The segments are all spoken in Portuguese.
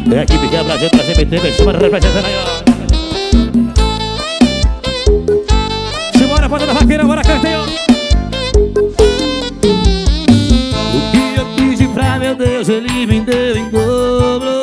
É a equipe que é Brasil, pra CBT, vem chama representando aí, ó. Simbora, ponta da vaqueira, bora cantar, ó. O que eu pedi pra meu Deus, Ele me deu em dobro.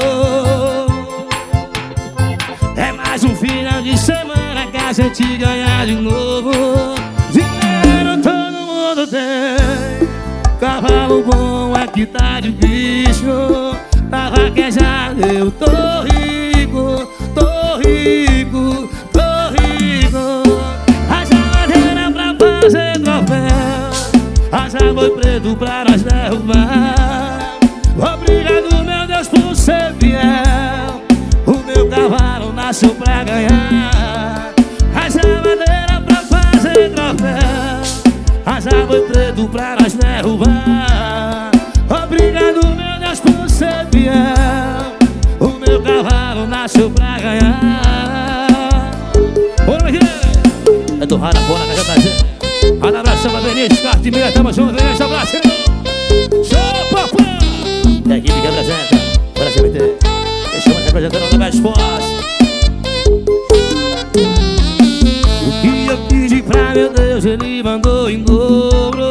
É mais um final de semana que a gente ganha de novo. Dinheiro todo mundo tem, cavalo bom aqui tá difícil. Pra vaquejar eu tô rico, tô rico, tô rico. Haja madeira pra fazer troféu, haja boi preto pra nós derrubar. Obrigado, meu Deus, por ser fiel. O meu cavalo nasceu pra ganhar. Haja madeira pra fazer troféu, haja boi preto pra nós derrubar. Obrigado, meu Deus, por ser fiel. O meu cavalo nasceu pra ganhar. Bora, é do Rara Fora, que já tá gente. Rara abração pra Benítez, Carte Meia, tamo junto, vem esse abraço. Show, papai! E a equipe que apresenta, bora CBT. Estamos representando o mais forte. O que eu pedi pra meu Deus, Ele mandou em dobro.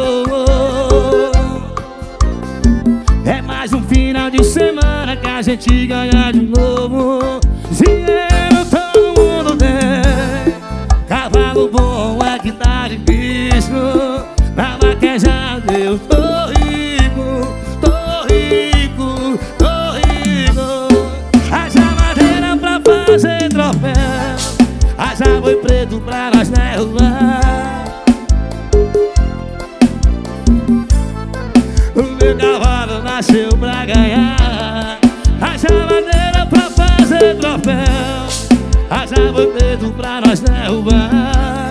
É mais um final de semana que a gente ganha de novo. Dinheiro todo mundo tem, cavalo bom é que tá difícil. Na vaquejar eu tô rico, tô rico, tô rico. Haja madeira pra fazer troféu, haja boi preto pra nós derrubar. O meu cavalo nasceu pra ganhar. Haja madeira pra fazer troféu, haja boi preto pra nós derrubar.